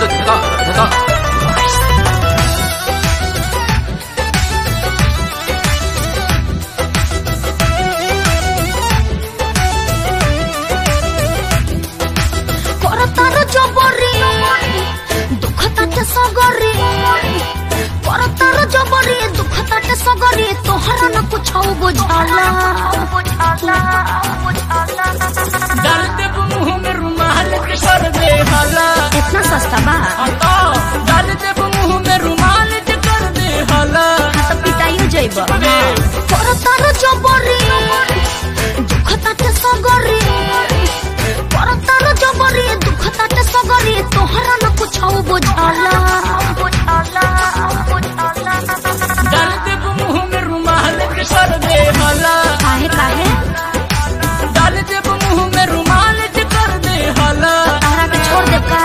तोहरा न कुछ बुझाला दर्द मुंह में रुमाल के कर दे हाला। इतना सस्ता बा दर्द मुंह में रुमाल के कर दे हाला। तो पिटाइयो जइबा करतार जबरी दुख ताटे सगरी करतार जबरी दुख ताटे सगरी तोहरा न कुछ बुझाला दर्द मुंह में रुमाल के कर दे हाला। काहे काहे दर्द मुंह में रुमाल के कर दे हाला। तोहरा के छोड़ दे का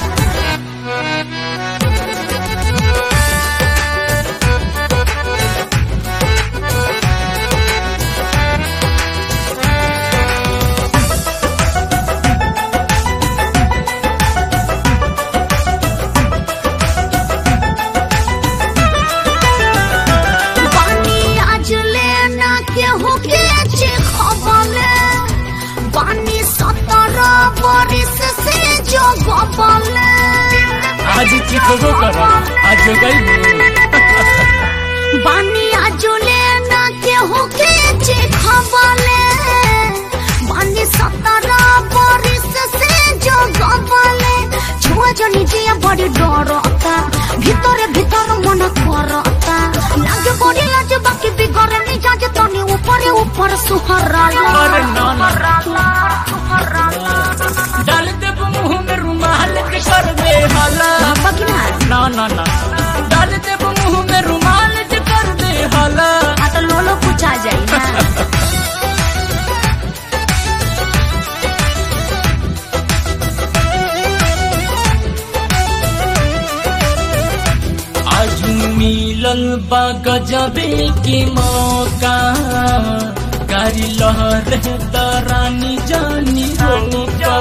आज चिखबो करो आज गई बानी आजोले ना केहू के चिखबले बानी 17 बरिस से जो गबले छुआ जनी जिया बड़ी डरता भीतरे भीतर मन करता लागे बड़ी लाज बाकी बिगड़े नहीं जाज तनी ऊपर ऊपर सुहराला डाल दे मुंह में रुमाल के कर दे हाला। ना ना ना डाल दे मुंह में रुमाल के कर दे हाला। तो लोलो कुछ आ जाई ना आज मिलल बा गजबे के मौका गाड़ी लहर दरानी जानी रोका।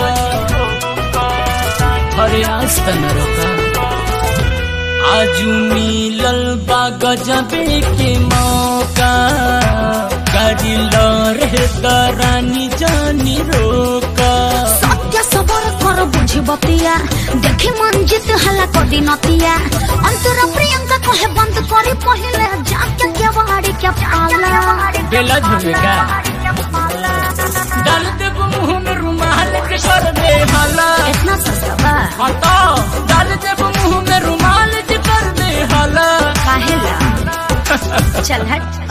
अरे आज तन रोका आज मिलल बा गजबे के मौका गाड़ी लहर दरानी जानी रोका। सत्य सबर कर बुझी बतिया देखी मंजित हला कदी नतिया अंतरा प्रियंका कहे बंद करी पहले जाके केवाड़ी के पाला बेला झुमेगा डाल दे मुंह में रुमाल के कर दे हाला। इतना सस्ता बा हटाओ डाल दे मुंह में रुमाल के कर दे हाला। काहे ला चल हट